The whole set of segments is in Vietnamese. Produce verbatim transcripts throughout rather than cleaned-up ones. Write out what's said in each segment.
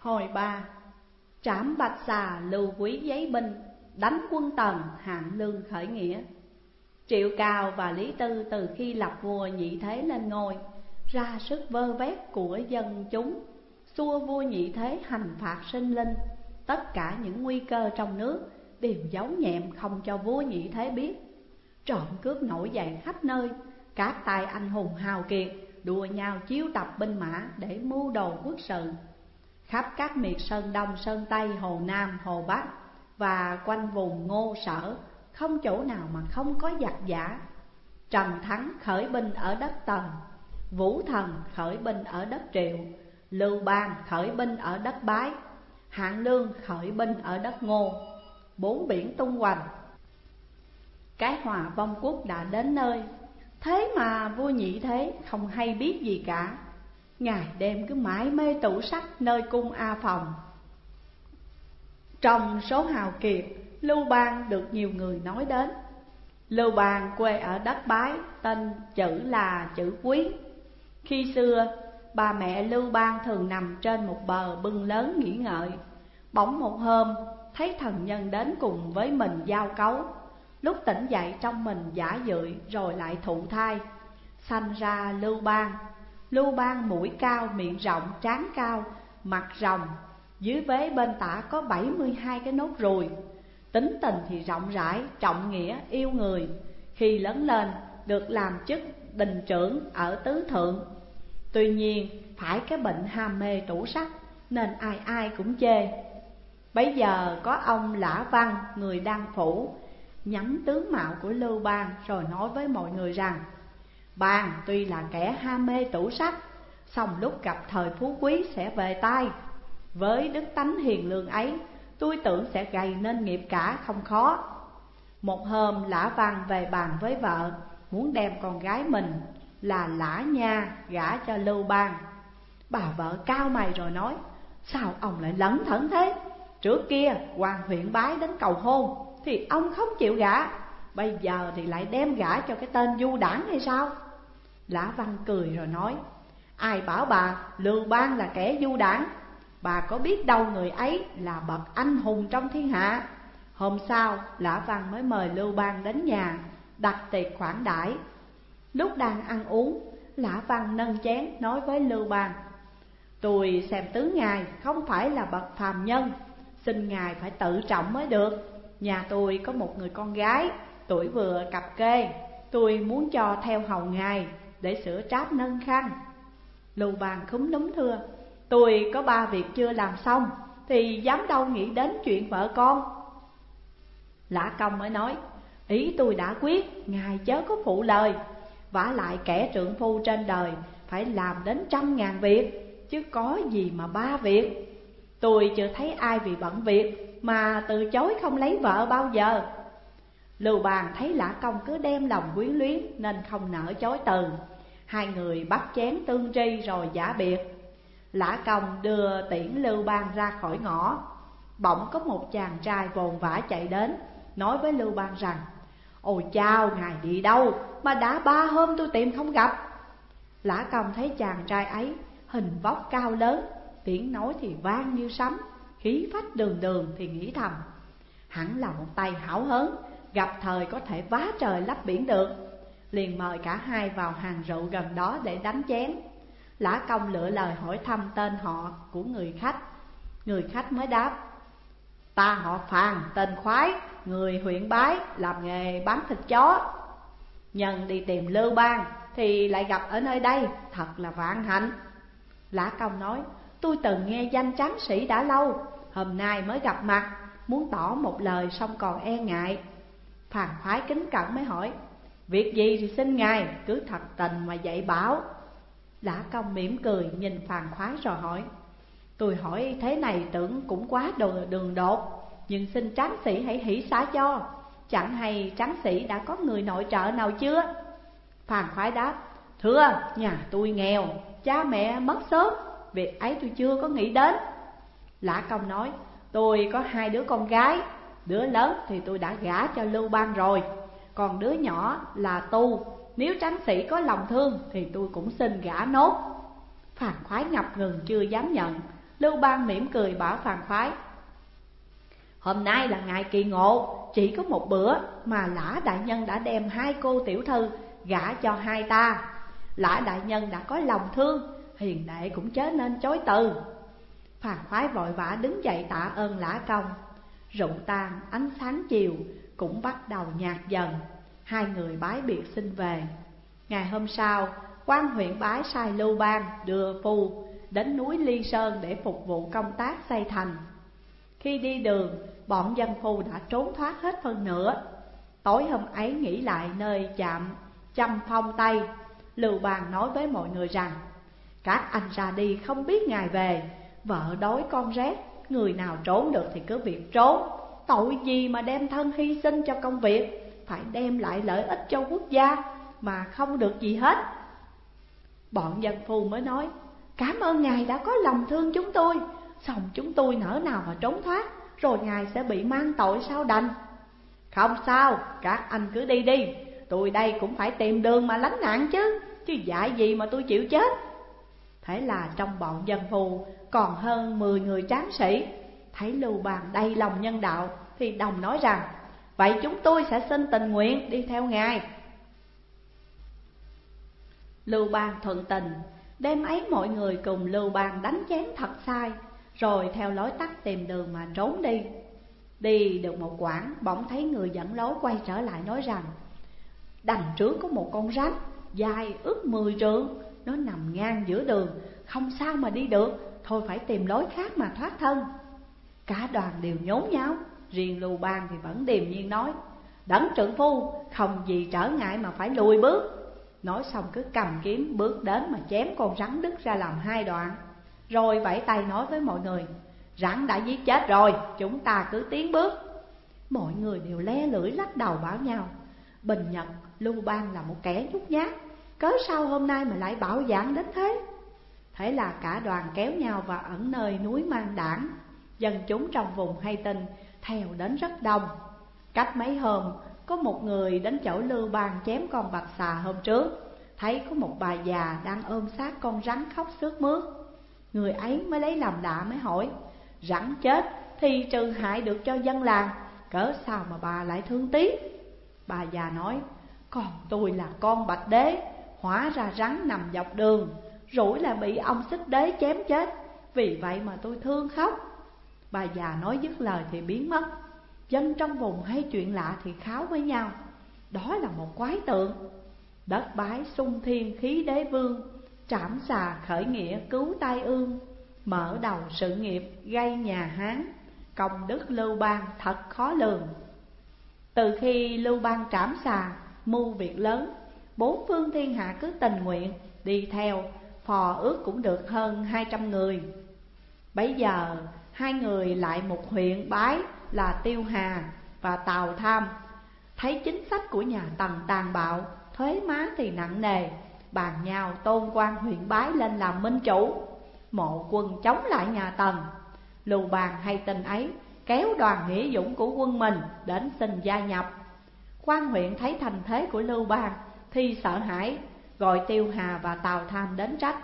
Hồi ba, trảm bạch xà lưu quý giấy binh, đánh quân Tần hạng lương khởi nghĩa. Triệu Cao và Lý Tư từ khi lập vua Nhị Thế lên ngôi, ra sức vơ vét của dân chúng, xua vua Nhị Thế hành phạt sinh linh. Tất cả những nguy cơ trong nước đều giấu nhẹm không cho vua Nhị Thế biết. Trộm cướp nổi dậy khắp nơi, các tài anh hùng hào kiệt đua nhau chiếu tập binh mã để mưu đồ quốc sự. Khắp các miệt Sơn Đông, Sơn Tây, Hồ Nam, Hồ Bắc và quanh vùng Ngô Sở, không chỗ nào mà không có giặc giả. Trần Thắng khởi binh ở đất Tần, Vũ Thần khởi binh ở đất Triệu, Lưu Bang khởi binh ở đất Bái, Hạng Lương khởi binh ở đất Ngô. Bốn biển tung hoành, cái hòa vong quốc đã đến nơi. Thế mà vua Nhị Thế không hay biết gì cả, ngày đêm cứ mãi mê tủ sách nơi cung A Phòng. Trong số hào kiệt, Lưu Bang được nhiều người nói đến. Lưu Bang quê ở đất Bái, tên chữ là chữ Quý. Khi xưa, bà mẹ Lưu Bang thường nằm trên một bờ bưng lớn nghỉ ngợi. Bỗng một hôm, thấy thần nhân đến cùng với mình giao cấu. Lúc tỉnh dậy trong mình giả dưỡi rồi lại thụ thai, sanh ra Lưu Bang. Lưu Bang mũi cao, miệng rộng, trán cao, mặt rồng, dưới vế bên tả có bảy mươi hai cái nốt ruồi. Tính tình thì rộng rãi, trọng nghĩa, yêu người. Khi lớn lên được làm chức đình trưởng ở tứ thượng. Tuy nhiên phải cái bệnh ham mê tủ sách nên ai ai cũng chê. Bấy giờ có ông Lã Văn, người Đan Phủ, nhắm tướng mạo của Lưu Bang rồi nói với mọi người rằng: Bang tuy là kẻ ham mê tủ sách, song lúc gặp thời phú quý sẽ về tay. Với đức tánh hiền lương ấy, tôi tưởng sẽ gầy nên nghiệp cả không khó. Một hôm Lã Văn về bàn với vợ, muốn đem con gái mình là Lã Nha gả cho Lưu Bang. Bà vợ cau mày rồi nói: Sao ông lại lẩn thẩn thế? Trước kia quan huyện Bái đến cầu hôn thì ông không chịu gả, bây giờ thì lại đem gả cho cái tên du đảng hay sao? Lã Văn cười rồi nói: Ai bảo bà Lưu Bang là kẻ du đảng? Bà có biết đâu người ấy là bậc anh hùng trong thiên hạ. Hôm sau Lã Văn mới mời Lưu Bang đến nhà, đặt tiệc khoản đãi. Lúc đang ăn uống, Lã Văn nâng chén nói với Lưu Bang: Tôi xem tướng ngài không phải là bậc phàm nhân, xin ngài phải tự trọng mới được. Nhà tôi có một người con gái, tuổi vừa cập kê, tôi muốn cho theo hầu ngài để sửa tráp nâng khăn. Lưu Bang khúm núm thưa: Tôi có ba việc chưa làm xong, thì dám đâu nghĩ đến chuyện vợ con. Lã Công mới nói: Ý tôi đã quyết, ngài chớ có phụ lời. Vả lại kẻ trượng phu trên đời phải làm đến trăm ngàn việc, chứ có gì mà ba việc. Tôi chưa thấy ai vì bận việc mà từ chối không lấy vợ bao giờ. Lưu Bang thấy Lã Công cứ đem lòng quyến luyến nên không nỡ chối từ. Hai người bắt chén tương tri rồi giả biệt. Lã Công đưa tiễn Lưu Bang ra khỏi ngõ. Bỗng có một chàng trai vồn vã chạy đến, nói với Lưu Bang rằng: Ôi chao, ngài đi đâu mà đã ba hôm tôi tìm không gặp? Lã Công thấy chàng trai ấy hình vóc cao lớn, tiếng nói thì vang như sấm, khí phách đường đường, thì nghĩ thầm: hẳn là một tay hảo hớn, gặp thời có thể vá trời lấp biển được. Liền mời cả hai vào hàng rượu gần đó để đánh chén. Lã Công lựa lời hỏi thăm tên họ của người khách. Người khách mới đáp: Ta họ Phàn, tên Khoái, người huyện Bái, làm nghề bán thịt chó. Nhân đi tìm Lưu Bang thì lại gặp ở nơi đây, thật là vạn hạnh. Lã Công nói: Tôi từng nghe danh tráng sĩ đã lâu, hôm nay mới gặp mặt, muốn tỏ một lời xong còn e ngại. Phàn Khoái kính cẩn mới hỏi: Việc gì thì xin ngài cứ thật tình mà dạy bảo. Lã Công mỉm cười nhìn Phàn Khoái rồi hỏi: Tôi hỏi thế này tưởng cũng quá đường đột, nhưng xin tráng sĩ hãy hỷ xả cho. Chẳng hay tráng sĩ đã có người nội trợ nào chưa? Phàn Khoái đáp: Thưa, nhà tôi nghèo, cha mẹ mất sớm, việc ấy tôi chưa có nghĩ đến. Lã Công nói: Tôi có hai đứa con gái, đứa lớn thì tôi đã gả cho Lưu Bang rồi, còn đứa nhỏ là Tu, nếu tráng sĩ có lòng thương thì tôi cũng xin gả nốt. Phàn Khoái ngập ngừng chưa dám nhận. Lưu Bang mỉm cười bảo Phàn Khoái: hôm nay là ngày kỳ ngộ, chỉ có một bữa mà Lã đại nhân đã đem hai cô tiểu thư gả cho hai ta. Lã đại nhân đã có lòng thương, hiền đệ cũng chớ nên chối từ. Phàn Khoái vội vã đứng dậy tạ ơn Lã công. Rượu tan, ánh sáng chiều cũng bắt đầu nhạt dần. Hai người bái biệt xin về. Ngày hôm sau, quan huyện Bái sai Lưu Bang đưa phu đến núi Ly Sơn để phục vụ công tác xây thành. Khi đi đường, bọn dân phu đã trốn thoát hết phân nửa. Tối hôm ấy nghỉ lại nơi chạm Chăm Phong Tây, Lưu Bang nói với mọi người rằng: các anh ra đi không biết ngày về, vợ đói con rét, người nào trốn được thì cứ việc trốn. Tội gì mà đem thân hy sinh cho công việc, phải đem lại lợi ích cho quốc gia mà không được gì hết. Bọn dân phu mới nói: cảm ơn ngài đã có lòng thương chúng tôi, xong chúng tôi nỡ nào mà trốn thoát, rồi ngài sẽ bị mang tội sao đành. Không sao, các anh cứ đi đi, tôi đây cũng phải tìm đường mà lánh nạn chứ, chứ dại gì mà tôi chịu chết. Thế là trong bọn dân phu còn hơn mười người tráng sĩ, thấy Lưu Bang đầy lòng nhân đạo thì đồng nói rằng: vậy chúng tôi sẽ xin tình nguyện đi theo ngài. Lưu Bang thuận tình. Đêm ấy mọi người cùng Lưu Bang đánh chén thật sai, rồi theo lối tắt tìm đường mà trốn đi. Đi được một quãng, bỗng thấy người dẫn lối quay trở lại nói rằng: đằng trước có một con rắn dài ước mười trượng, nó nằm ngang giữa đường, không sao mà đi được, thôi phải tìm lối khác mà thoát thân. Cả đoàn đều nhốn nháo, riêng Lưu Bang thì vẫn điềm nhiên nói: đấng trượng phu, không gì trở ngại mà phải lùi bước. Nói xong cứ cầm kiếm bước đến mà chém con rắn đứt ra làm hai đoạn, rồi vẫy tay nói với mọi người: rắn đã giết chết rồi, chúng ta cứ tiến bước. Mọi người đều le lưỡi lắc đầu bảo nhau: bình nhật Lưu Bang là một kẻ nhút nhát, cớ sao hôm nay mà lại bạo dạn đến thế. Thế là cả đoàn kéo nhau vào ẩn nơi núi Mang Đảng. Dân chúng trong vùng hay tin theo đến rất đông. Cách mấy hôm, có một người đến chỗ Lưu Bang chém con bạch xà hôm trước, thấy có một bà già đang ôm xác con rắn khóc sướt mướt. Người ấy mới lấy làm lạ mới hỏi: rắn chết thì trừ hại được cho dân làng, cớ sao mà bà lại thương tiếc? Bà già nói: còn tôi là con Bạch Đế, hóa ra rắn nằm dọc đường, rủi là bị ông Xích Đế chém chết, vì vậy mà tôi thương khóc. Bà già nói dứt lời thì biến mất. Dân trong vùng hay chuyện lạ thì kháo với nhau: đó là một quái tượng. Đất Bái sung thiên khí đế vương, trảm xà khởi nghĩa cứu tai ương, mở đầu sự nghiệp gây nhà Hán, công đức Lưu Bang thật khó lường. Từ khi Lưu Bang trảm xà mưu việc lớn, bốn phương thiên hạ cứ tình nguyện đi theo, phò ước cũng được hơn hai trăm người. Bấy giờ hai người lại một huyện Bái là Tiêu Hà và Tào Tham, thấy chính sách của nhà Tần tàn bạo, thuế má thì nặng nề, bàn nhau tôn quan huyện Bái lên làm minh chủ, mộ quân chống lại nhà Tần. Lưu Bang hay tin ấy, kéo đoàn nghĩa dũng của quân mình đến xin gia nhập. Quan huyện thấy thành thế của Lưu Bang thì sợ hãi, gọi Tiêu Hà và Tào Tham đến trách: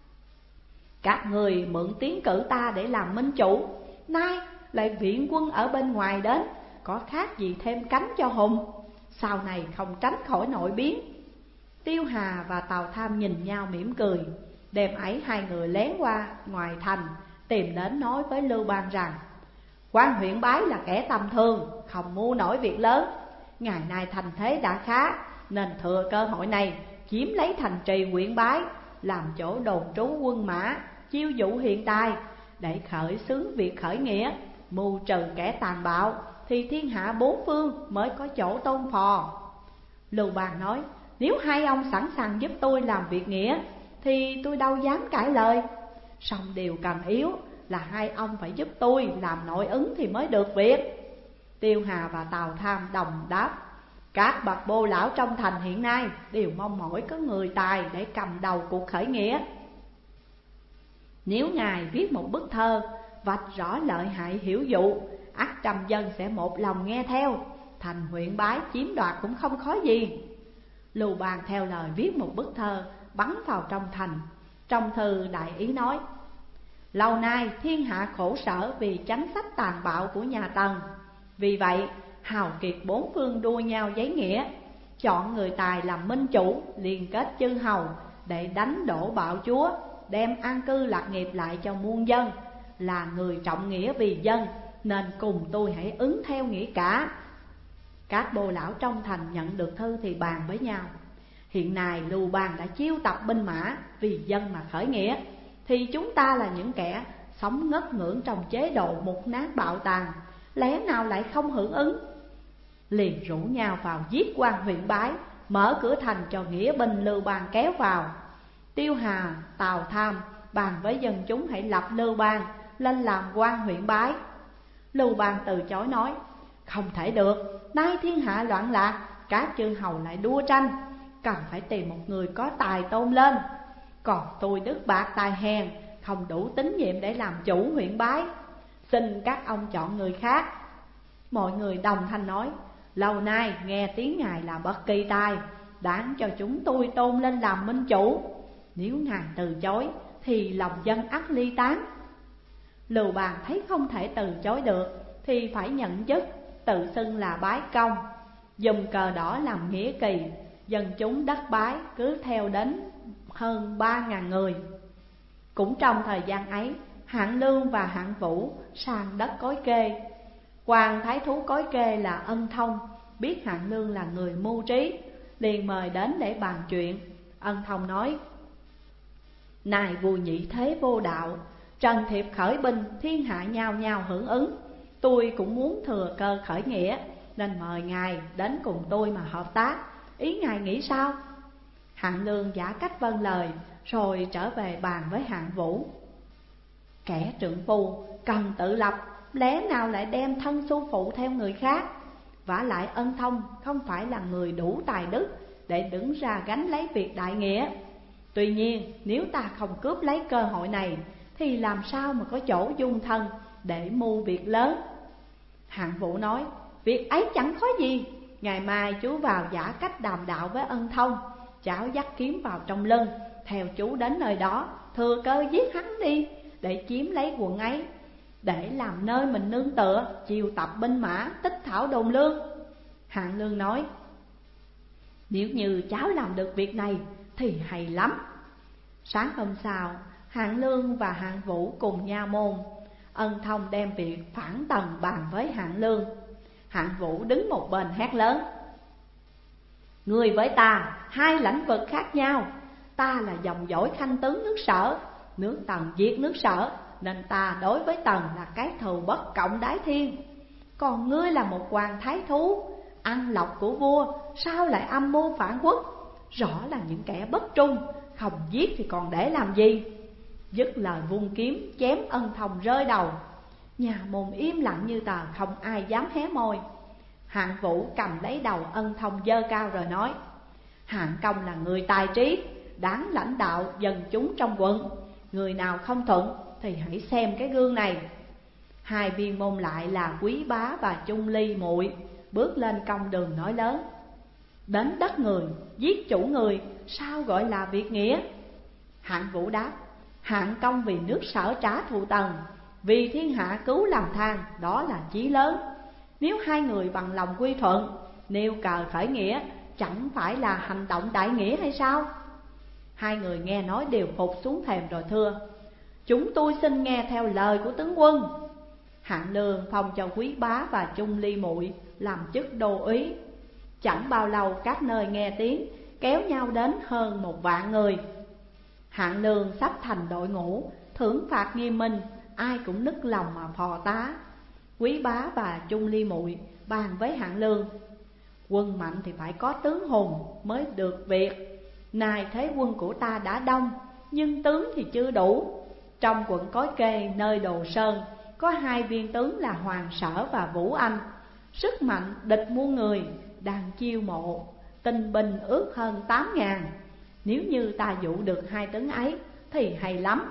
các người mượn tiếng cử ta để làm minh chủ, nay lại viện quân ở bên ngoài đến, có khác gì thêm cánh cho hùng, sau này không tránh khỏi nội biến. Tiêu Hà và Tào Tham nhìn nhau mỉm cười. Đêm ấy hai người lén qua ngoài thành, tìm đến nói với Lưu Bang rằng: quan huyện Bái là kẻ tầm thường, không mưu nổi việc lớn. Ngày nay thành thế đã khá, nên thừa cơ hội này chiếm lấy thành trì huyện Bái, làm chỗ đồn trú quân mã, chiêu dụ hiện tài, để khởi xướng việc khởi nghĩa, mưu trừ kẻ tàn bạo, thì thiên hạ bốn phương mới có chỗ tôn phò. Lưu Bang nói: nếu hai ông sẵn sàng giúp tôi làm việc nghĩa thì tôi đâu dám cãi lời. Song điều cần yếu là hai ông phải giúp tôi làm nội ứng thì mới được việc. Tiêu Hà và Tào Tham đồng đáp: các bậc bô lão trong thành hiện nay đều mong mỏi có người tài để cầm đầu cuộc khởi nghĩa. Nếu ngài viết một bức thơ vạch rõ lợi hại hiểu dụ, ắt trăm dân sẽ một lòng nghe theo, thành huyện Bái chiếm đoạt cũng không khó gì. Lưu Bang theo lời viết một bức thơ bắn vào trong thành. Trong thư đại ý nói: lâu nay thiên hạ khổ sở vì chánh sách tàn bạo của nhà Tần. Vì vậy hào kiệt bốn phương đua nhau giấy nghĩa, chọn người tài làm minh chủ, liên kết chư hầu để đánh đổ bạo chúa, đem an cư lạc nghiệp lại cho muôn dân. Là người trọng nghĩa vì dân, nên cùng tôi hãy ứng theo nghĩa cả. Các bô lão trong thành nhận được thư thì bàn với nhau: hiện nay Lưu Bang đã chiêu tập binh mã vì dân mà khởi nghĩa, thì chúng ta là những kẻ sống ngất ngưỡng trong chế độ mục nát bạo tàn, lẽ nào lại không hưởng ứng? Liền rủ nhau vào giết quan huyện Bái, mở cửa thành cho nghĩa binh Lưu Bang kéo vào. Tiêu Hà, Tào Tham bàn với dân chúng hãy lập Lưu Bang lên làm quan huyện Bái. Lưu Bang từ chối nói: không thể được, nay thiên hạ loạn lạc, các chư hầu lại đua tranh, cần phải tìm một người có tài tôn lên. Còn tôi đức bạc tài hèn, không đủ tín nhiệm để làm chủ huyện Bái, xin các ông chọn người khác. Mọi người đồng thanh nói: lâu nay nghe tiếng ngài là bậc kỳ tài, đáng cho chúng tôi tôn lên làm minh chủ. Nếu ngài từ chối thì lòng dân ắt ly tán. Lưu Bang thấy không thể từ chối được thì phải nhận chức, tự xưng là Bái Công, dùng cờ đỏ làm nghĩa kỳ. Dân chúng đất Bái cứ theo đến hơn ba ngàn người. Cũng trong thời gian ấy, Hạng Lương và Hạng Vũ sang đất Cối Kê. Quan thái thú Cối Kê là Ân Thông biết Hạng Lương là người mưu trí, liền mời đến để bàn chuyện. Ân Thông nói: này vua nhị thế vô đạo, Trần Thiệp khởi binh, thiên hạ nhao nhao hưởng ứng. Tôi cũng muốn thừa cơ khởi nghĩa, nên mời ngài đến cùng tôi mà hợp tác. Ý ngài nghĩ sao? Hạng Lương giả cách vâng lời, rồi trở về bàn với Hạng Vũ. Kẻ trượng phu cần tự lập, lẽ nào lại đem thân su phụ theo người khác? Vả lại Ân Thông không phải là người đủ tài đức để đứng ra gánh lấy việc đại nghĩa. Tuy nhiên nếu ta không cướp lấy cơ hội này, thì làm sao mà có chỗ dung thân để mưu việc lớn? Hạng Vũ nói: việc ấy chẳng khó gì, ngày mai chú vào giả cách đàm đạo với Ân Thông, cháu dắt kiếm vào trong lưng, theo chú đến nơi đó, thừa cơ giết hắn đi, để chiếm lấy quận ấy, để làm nơi mình nương tựa, chiêu tập binh mã, tích thảo đồn lương. Hạng Lương nói: nếu như cháu làm được việc này thì hay lắm. Sáng hôm sau, Hạng Lương và Hạng Vũ cùng nha môn. Ân Thông đem việc phản tần bàn với Hạng Lương. Hạng Vũ đứng một bên hét lớn: người với ta hai lãnh vực khác nhau. Ta là dòng dõi khanh tướng nước Sở, nước Tần diệt nước Sở, nên ta đối với Tần là cái thù bất cộng đái thiên. Còn ngươi là một hoàng thái thú, ăn lộc của vua, sao lại âm mưu phản quốc? Rõ là những kẻ bất trung, không giết thì còn để làm gì? Dứt lời vung kiếm chém Ân Thông rơi đầu. Nhà môn im lặng như tờ, không ai dám hé môi. Hạng Vũ cầm lấy đầu Ân Thông giơ cao rồi nói: Hạng công là người tài trí, đáng lãnh đạo dân chúng trong quận. Người nào không thuận thì hãy xem cái gương này. Hai viên môn lại là Quý Bá và Chung Ly muội bước lên công đường nói lớn: đến đất người, giết chủ người, sao gọi là việc nghĩa? Hạng Vũ đáp: Hạng công vì nước Sở trả thù Tần, vì thiên hạ cứu làm than, đó là chí lớn. Nếu hai người bằng lòng quy thuận, nêu cờ khởi nghĩa, chẳng phải là hành động đại nghĩa hay sao? Hai người nghe nói đều phục xuống thềm rồi thưa: chúng tôi xin nghe theo lời của tướng quân. Hạng Lương phong cho Quý Bá và Chung Ly muội làm chức đô úy. Chẳng bao lâu các nơi nghe tiếng, kéo nhau đến hơn một vạn người. Hạng Lương sắp thành đội ngũ, thưởng phạt nghiêm minh, ai cũng nức lòng mà phò tá. Quý Bá và Chung Ly muội bàn với Hạng Lương: quân mạnh thì phải có tướng hùng mới được việc. Nay thế quân của ta đã đông, nhưng tướng thì chưa đủ. Trong quận Cối Kê nơi Đồ Sơn có hai viên tướng là Hoàng Sở và Vũ Anh, sức mạnh địch muôn người, đang chiêu mộ, tinh binh ước hơn tám ngàn. Nếu như ta dụ được hai tướng ấy thì hay lắm.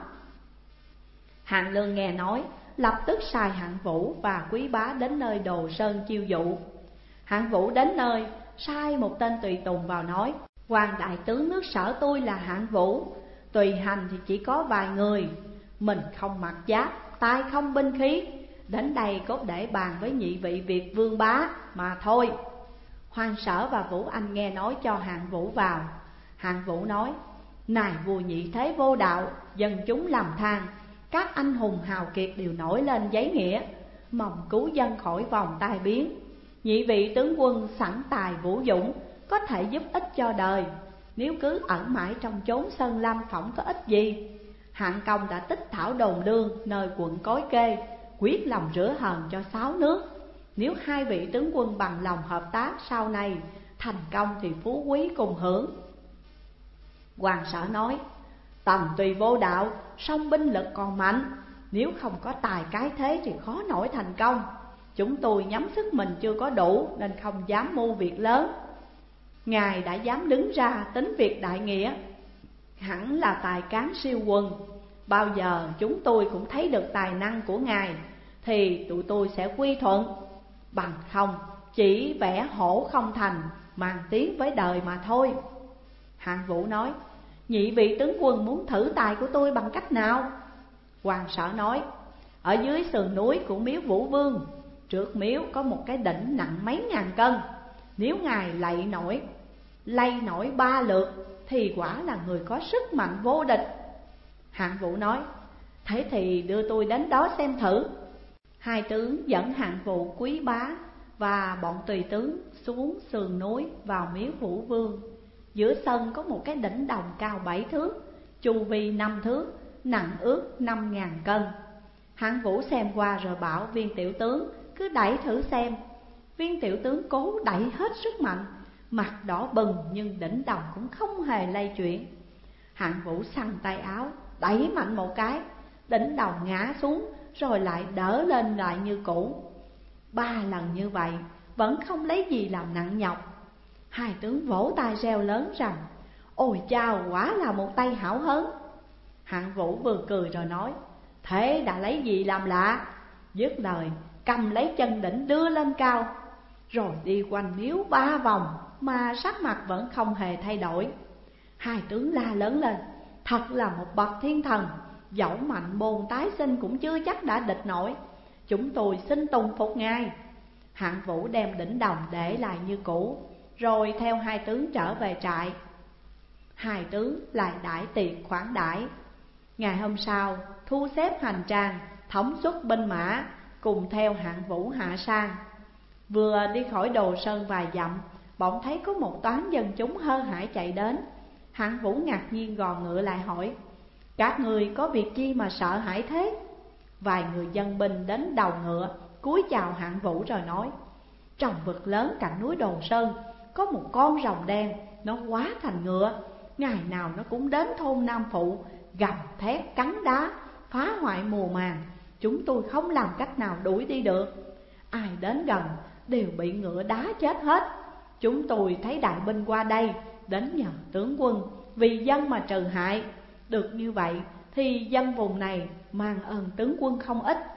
Hạng Lương nghe nói, lập tức sai Hạng Vũ và Quý Bá đến nơi Đồ Sơn chiêu dụ. Hạng Vũ đến nơi, sai một tên tùy tùng vào nói: Hoàng đại tướng nước Sở tôi là Hạng Vũ, tùy hành thì chỉ có vài người. mình không mặc giáp, tay không binh khí, đến đây cốt để bàn với nhị vị Việt vương bá mà thôi. Hoàng Sở và Vũ Anh nghe nói cho Hạng Vũ vào. Hạng Vũ nói: này vua nhị thế vô đạo, dân chúng lầm than, các anh hùng hào kiệt đều nổi lên giấy nghĩa, mong cứu dân khỏi vòng tai biến. Nhị vị tướng quân sẵn tài vũ dũng, có thể giúp ích cho đời. Nếu cứ ẩn mãi trong chốn sơn lâm phỏng có ích gì. Hạng Công đã tích thảo đồn lương nơi quận Cối Kê, quyết lòng rửa hờn cho sáu nước. Nếu hai vị tướng quân bằng lòng hợp tác, sau này thành công thì phú quý cùng hưởng. Hoàng Sở nói: Tần tùy vô đạo, song binh lực còn mạnh, nếu không có tài cái thế thì khó nổi thành công. Chúng tôi nhắm sức mình chưa có đủ nên không dám mưu việc lớn. Ngài đã dám đứng ra tính việc đại nghĩa, hẳn là tài cán siêu quần. Bao giờ chúng tôi cũng thấy được tài năng của Ngài thì tụi tôi sẽ quy thuận. Bằng không chỉ vẽ hổ không thành, mang tiếng với đời mà thôi. Hạng Vũ nói: nhị vị tướng quân muốn thử tài của tôi bằng cách nào? Hoàng Sở nói: ở dưới sườn núi của miếu Vũ Vương, trước miếu có một cái đỉnh nặng mấy ngàn cân. Nếu Ngài lạy nổi, lay nổi ba lượt thì quả là người có sức mạnh vô địch. Hạng Vũ nói: thế thì đưa tôi đến đó xem thử. Hai tướng dẫn Hạng Vũ, Quý Bá và bọn tùy tướng xuống sườn núi vào miếu Vũ Vương. Giữa sân có một cái đỉnh đồng cao bảy thước, chu vi năm thước, nặng ước năm ngàn cân. Hạng Vũ xem qua rồi bảo viên tiểu tướng cứ đẩy thử xem. Viên tiểu tướng cố đẩy hết sức mạnh, mặt đỏ bừng nhưng đỉnh đồng cũng không hề lay chuyển. Hạng Vũ xăng tay áo, đẩy mạnh một cái, đỉnh đồng ngã xuống rồi lại đỡ lên lại như cũ. Ba lần như vậy vẫn không lấy gì làm nặng nhọc. Hai tướng vỗ tay reo lớn rằng: ôi chao, quả là một tay hảo hớn. Hạng Vũ vừa cười rồi nói: thế đã lấy gì làm lạ? Dứt lời cầm lấy chân đỉnh đưa lên cao, rồi đi quanh miếu ba vòng mà sắc mặt vẫn không hề thay đổi. Hai tướng la lớn lên: thật là một bậc thiên thần, dẫu mạnh bồn tái sinh cũng chưa chắc đã địch nổi. Chúng tôi xin tùng phục Ngài. Hạng Vũ đem đỉnh đồng để lại như cũ, rồi theo hai tướng trở về trại. Hai tướng lại đãi tiệc khoản đãi. Ngày hôm sau thu xếp hành trang, thống suất binh mã, cùng theo Hạng Vũ hạ sang. Vừa đi khỏi Đồ Sơn vài dặm, bỗng thấy có một toán dân chúng hơ hãi chạy đến. Hạng Vũ ngạc nhiên gò ngựa lại hỏi: các người có việc chi mà sợ hãi thế? Vài người dân binh đến đầu ngựa, cúi chào Hạng Vũ rồi nói: trong vực lớn cạnh núi Đồ Sơn có một con rồng đen, nó hóa thành ngựa, ngày nào nó cũng đến thôn Nam Phụ, gầm thét cắn đá, phá hoại mùa màng. Chúng tôi không làm cách nào đuổi đi được, ai đến gần đều bị ngựa đá chết hết. Chúng tôi thấy đại binh qua đây, đến nhờ tướng quân vì dân mà trừ hại. Được như vậy thì dân vùng này mang ơn tướng quân không ít.